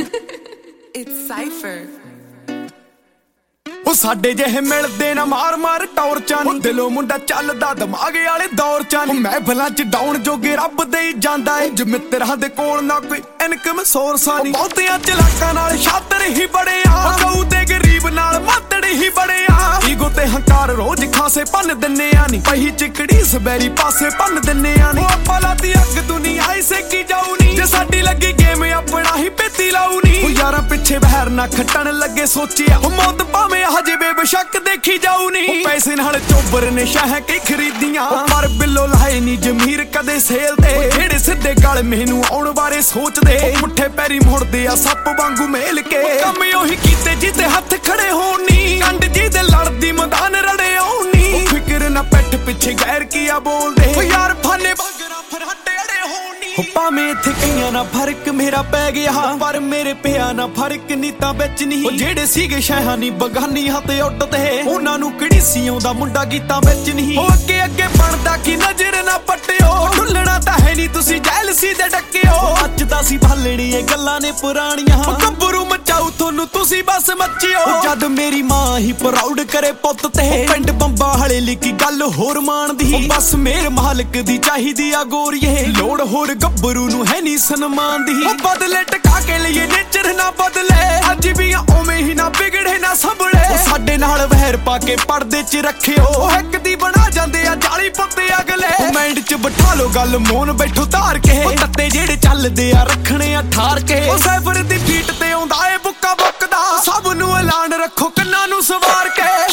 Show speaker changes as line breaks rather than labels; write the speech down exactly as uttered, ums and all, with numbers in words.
It's Cypher.
ਉਹ ਸਾਡੇ ਜਿਹੇ ਮਿਲਦੇ ਨਾ ਮਾਰ ਮਾਰ ਟੌਰਚਾਂ ਨੀ ਦਿਲੋਂ ਮੁੰਡਾ ਚੱਲਦਾ ਦਿਮਾਗ ਵਾਲੇ ਦੌਰ ਚ ਨੀ ਮਹਿਫਲਾਂ ਚ ਡਾਉਣ ਜੋਗੇ ਰੱਬ ਦੇ ਹੀ ਜਾਂਦਾ ਏ ਜੇ ਮਿੱਤਰਾਂ ਦੇ ਕੋਲ ਨਾ ਕੋਈ ਇਨਕਮ ਸੋਰਸਾਂ ਨੀ ਬਹੁਤਿਆਂ ਚਲਾਕਾਂ ਨਾਲ ਛਾਤਰ ਹੀ ਬੜੇ ਆ ਗਊ ਤੇ ਗਰੀਬ ਨਾਲ ਮਾਤੜ ਹੀ ਬੜੇ ਆ ਈਗੋ ਤੇ ਹੰਕਾਰ ਰੋਜ਼ ਖਾਸੇ ਭੰਨ ਦਿੰਨੇ ਆ ਨੀ ਪਹੀ ਚਿਕੜੀ ਸਬੈਰੀ ਪਾਸੇ ਭੰਨ ਦਿੰਨੇ ਆ ਨੀ ਆਪਾਂ ਲਾਤੀ ਅੱਗ ਦੁਨੀਆ ਹੀ ਸੇਕੀ ਜਾਊ ਨੀ ਜੇ ਸਾਡੀ ਲੱਗੀ ਗੇਮ ਆਪਣਾ ਹੀ ਪੇਤੀ ਲਾਊ ਨੀ ਉਹ ਯਾਰਾਂ ਪਿੱਛੇ ਬਹਿਰ ਨਾ ਖੱਟਣ ਲੱਗੇ ਸੋਚਿਆ ਉਹ ਮੌਤ ਭਾਵੇਂ ਹਜੇ ਬੇਸ਼ੱਕ ਦੇਖੀ ਜਾਊ ਨੀ ਪੈਸੇ ਨਾਲ ਚੋਬਰ ਨੇ ਸ਼ਾਹ ਕੇ ਖਰੀਦੀਆਂ ਪਰ ਬਿੱਲੋ ਲਾਏ ਨੀ ਜ਼ਮੀਰ ਕਦੇ ਸੇਲ ਤੇ ਜਿਹੜੇ ਸਿੱਧੇ ਗਲ ਮੈਨੂੰ ਆਉਣ ਬਾਰੇ ਸੋਚਦੇ ਮੁੱਠੇ ਪੈਰੀ ਮੁੜਦੇ ਆ ਸੱਪ ਵਾਂਗੂ ਮੇਲ ਕੇ ਕੰਮ ਉਹੀ ਕੀਤੇ ਜਿਹਦੇ ਹੱਥ ਖੜੇ ਹੋਣ ਨੀ ਕੰਡ ਜਿਹਦੇ ਲੜਦੀ ਮੈਦਾਨ ਰੜੇ ਆਉ ਨੀ ਫਿਕਰ ਨਾ ਪੈਠ ਪਿੱਛੇ ਗੈਰ ਕੀਆ ਬੋਲਦੇ ਓ ਯਾਰ ਫਾਨੇ ਬਾਗਰਾ ਫਰਾਟੇ ਅੜੇ ਹੋਣ ਨੀ ਭਾਵੇਂ ਇੱਥੇ ਕਈਆਂ ਨਾਲ ਫਰਕ ਮੇਰਾ ਪੈ ਗਿਆ ਪਰ ਮੇਰੇ ਪਿਆ ਨਾ ਫਰਕ ਨੀ ਤਾਂ ਵਿੱਚ ਨਹੀਂ ਉਹ ਜਿਹੜੇ ਸੀਗੇ ਸ਼ਹਿਹਾਂ ਨੀ ਬਗਾਨੀ ਹੱਥ ਉੱਡਦੇ ਉਹਨਾਂ ਨੂੰ ਕਿਹੜੀ ਸੀ ਆਉਂਦਾ ਮੁੰਡਾ ਗੀਤਾਂ ਵਿੱਚ ਨਹੀਂ ਉਹ ਅੱਗੇ ਅੱਗੇ ਬਣਦਾ ਕੀ ਨਜ਼ਰ ਨਾ ਪੱਟਿਓ ਢੁੱਲਣਾ ਤਾਂ ਹੈ ਨਹੀਂ ਤੁਸੀਂ ਜੈਲਸੀ ਦੇ ਡੱਕਿਓ ਅੱਜ ਤਾਂ ਸੀ ਭਾਲਣੀ ਇਹ ਗੱਲਾਂ ਨੇ ਪੁਰਾਣੀਆਂ ਉਹ ਗੱਭਰੂ ਮਚਾਉ ਤੁਹਾਨੂੰ ਤੁਸੀਂ ਬਸ ਮੱਚਿਓ ਜਦ ਮੇਰੀ ਮਾਂ ਹੀ ਪ੍ਰਾਊਡ ਕਰੇ ਪੁੱਤ ਤੇ ਪਿੰਡ ਬੰਬਾ ਹਲੇ ਲਿਖੀ ਗੱਲ ਹੋਰ ਮਾਣਦੀ ਬਸ ਮੇਰ ਮਾਲਕ ਦੀ ਚਾਹੀਦੀ ਆ ਗੋਰੀਏ ਲੋੜ ਹੋਰ ਗੱਭਰੂ ਨੂੰ ਹੈ ਨਹੀਂ ਸਨਮਾਨ ਦੀ ਉਹ ਬਦਲੇ ਟਕਾ ਕੇ ਲਈਏ ਨੇਚਰ ਨਾ ਬਦਲੇ ਅੱਜ ਵੀ ਉਵੇਂ ਹੀ ਨਾ ਵਿਗੜੇ ਨਾ ਸੰਭਲੇ ਸਾਡੇ ਨਾਲ ਵਹਿਰ ਪਾ ਕੇ ਪਰਦੇ ਚ ਰੱਖਿਓ ਉਹ ਇੱਕ ਦੀ ਬਣਾ ਜਾਂਦੇ ਆ ਜਾਲੀ ਪੁੱਤੇ ਅਗਲੇ ਮਾਈਂਡ ਚ ਬਿਠਾ ਲੋ ਗੱਲ ਮੋਨ ਬੈਠੋ ਧਾਰ ਕੇ ਉਹ ਤੱਤੇ ਜਿਹੜੇ ਚੱਲਦੇ ਆ ਰੱਖਣੇ ਆ ਠਾਰ ਕੇ ਉਹ ਸਾਈਫਰ ਦੀ ਫੀਟ ਤੇ ਆਉਂਦਾ ਏ ਬੁੱਕਾ ਬੁੱਕਦਾ ਸਭ ਨੂੰ ਐਲਾਨ ਰੱਖੋ ਕੰਨਾਂ ਨੂੰ ਸਵਾਰ ਕੇ